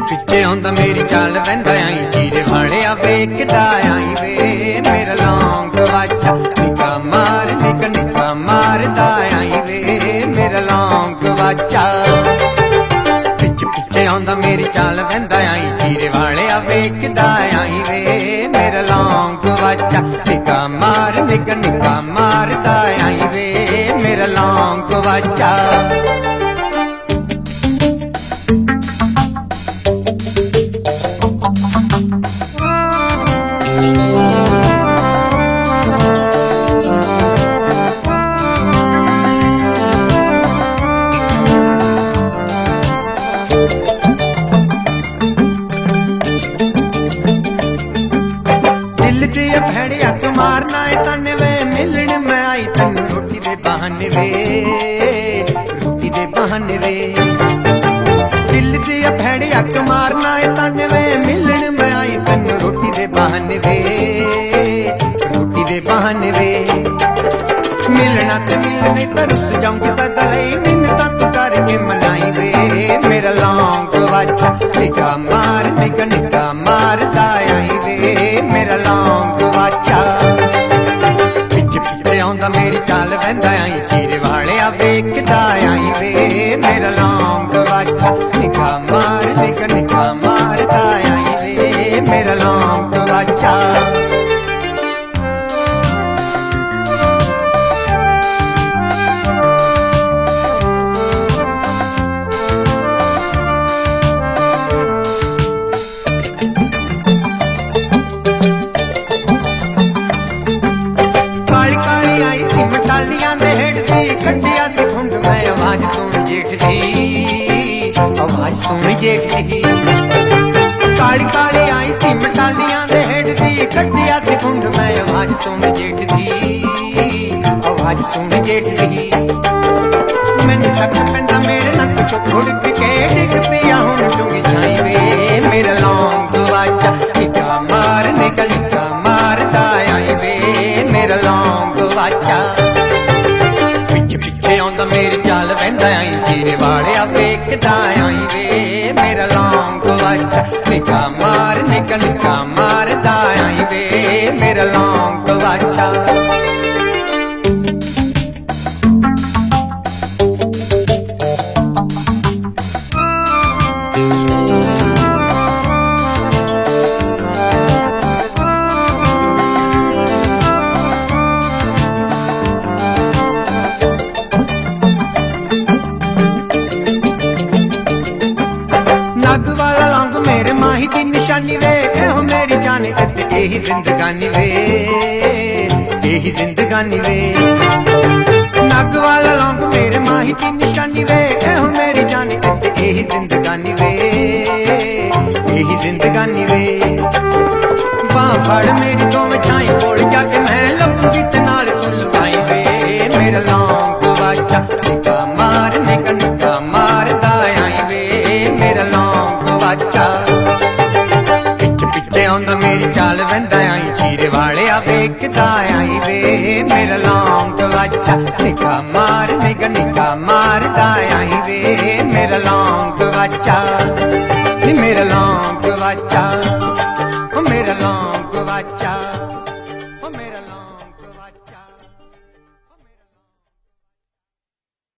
पिछे आंदा मेरी चाल वंदा आई चीरे वालिया वेखदा आई वे मेरा लौंग वाचा निका मारदा आई वे मेरा लौंग वाचा पिछे आंदा मेरी चाल वंदा आई चीरे वालिया वेखदा आई वे मेरा लौंग वाचा निका मारदा आई वे मेरा लौंग वाचा। दिल च भैड़िया तू मारना है तन वे मिलन मैं आई तन रोटी दे बहाने वे दिल च भैड़िया तू मारना है तन वे मिलन मैं आई तन रोटी दे बहाने वे मिलना ते मिलने तरस जाऊंगी सदा लई मिन्नतां तू करके मनाई वे मेरा लौंग वाचा निका मारदा आई वे मेरा लौंग वाचा। पिछे आंदा मेरी चाल वंदा आई चीरे वालिया वेखदा आई वे मेरा लौंग वाचा निका मारदा आई वे मेरा लौंग वाचा। मटालियां दे हेठ दी कटिया दी खुंड मैं आवाज सुन जेठ दी काली काली आई थी मटालियां दे हेठ दी कटिया दी खुंड मैं आवाज सुन जेठ दी मैंने तक पैंदा मेरे नक तो खुड़क के डिग पिया हुण डूंगी छाई वे मेरा लौंग वाचा निका मारदा आई वे मेरा लौंग वाचा। पिछे आंदा मेरी चाल वंदा आई चीरे वालिया वेखदा आई वे मेरा लौंग वाचा निका मारदा आई वे मेरा लौंग वाचा। नग वाला लौंग मेरे माही दी निशानी वे एहो मेरी जान यही जिंदगानी वे नग वाला लौंग मेरे माही दी निशानी वे एहो मेरी जान यही जिंदगानी वे बां फड़ मेरी दोवें छाई कोल जाके मैं लपूंगी ते नाल फुल पाई वे मेरा लौंग वाचा निका मारदा आई वे मेरा लौंग वाचा। पिछे आंदा मेरी चाल वंदा आई चीरे वालिया वेखदा आई वे मेरा लौंग वाचा निका मारदा आई वे मेरा लौंग वाचा मेरा लौंग वाचा मेरा लौंग वाचा मेरा लौंग।